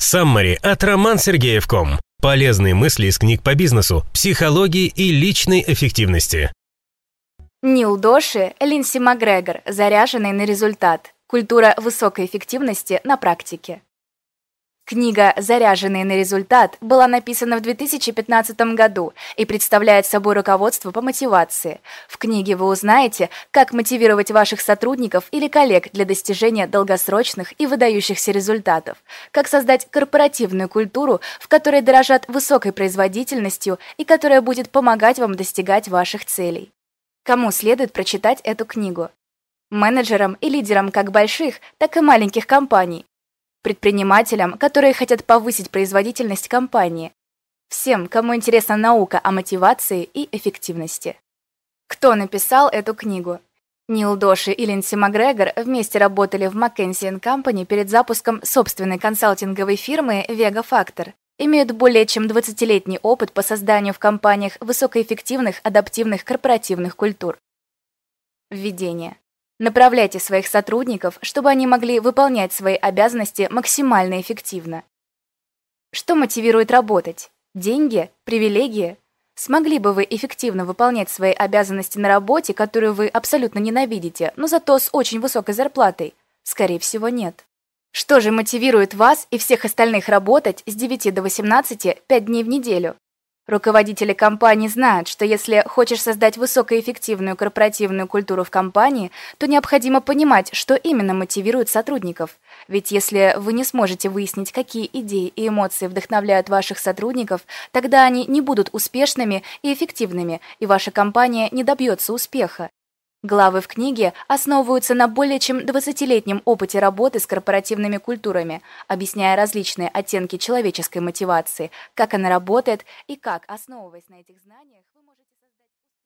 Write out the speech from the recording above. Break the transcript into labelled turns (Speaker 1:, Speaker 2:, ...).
Speaker 1: Саммари от romansергеев.com. Полезные мысли из книг по бизнесу, психологии и личной эффективности.
Speaker 2: Нил Доши, Линдси Макгрегор. Заряженный на результат. Культура высокой эффективности на практике. Книга «Заряженный на результат» была написана в 2015 году и представляет собой руководство по мотивации. В книге вы узнаете, как мотивировать ваших сотрудников или коллег для достижения долгосрочных и выдающихся результатов, как создать корпоративную культуру, в которой дорожат высокой производительностью и которая будет помогать вам достигать ваших целей. Кому следует прочитать эту книгу? Менеджерам и лидерам как больших, так и маленьких компаний. Предпринимателям, которые хотят повысить производительность компании. Всем, кому интересна наука о мотивации и эффективности. Кто написал эту книгу? Нил Доши и Линдси Макгрегор вместе работали в McKinsey & Company перед запуском собственной консалтинговой фирмы Vega Factor. Имеют более чем 20-летний опыт по созданию в компаниях высокоэффективных адаптивных корпоративных культур. Введение. Направляйте своих сотрудников, чтобы они могли выполнять свои обязанности максимально эффективно. Что мотивирует работать? Деньги? Привилегии? Смогли бы вы эффективно выполнять свои обязанности на работе, которую вы абсолютно ненавидите, но зато с очень высокой зарплатой? Скорее всего, нет. Что же мотивирует вас и всех остальных работать с 9 до 18 5 дней в неделю? Руководители компаний знают, что если хочешь создать высокоэффективную корпоративную культуру в компании, то необходимо понимать, что именно мотивирует сотрудников. Ведь если вы не сможете выяснить, какие идеи и эмоции вдохновляют ваших сотрудников, тогда они не будут успешными и эффективными, и ваша компания не добьется успеха. Главы в книге основываются на более чем 20-летнем опыте работы с корпоративными культурами, объясняя различные оттенки человеческой мотивации, как она работает и как, основываясь на этих знаниях, вы можете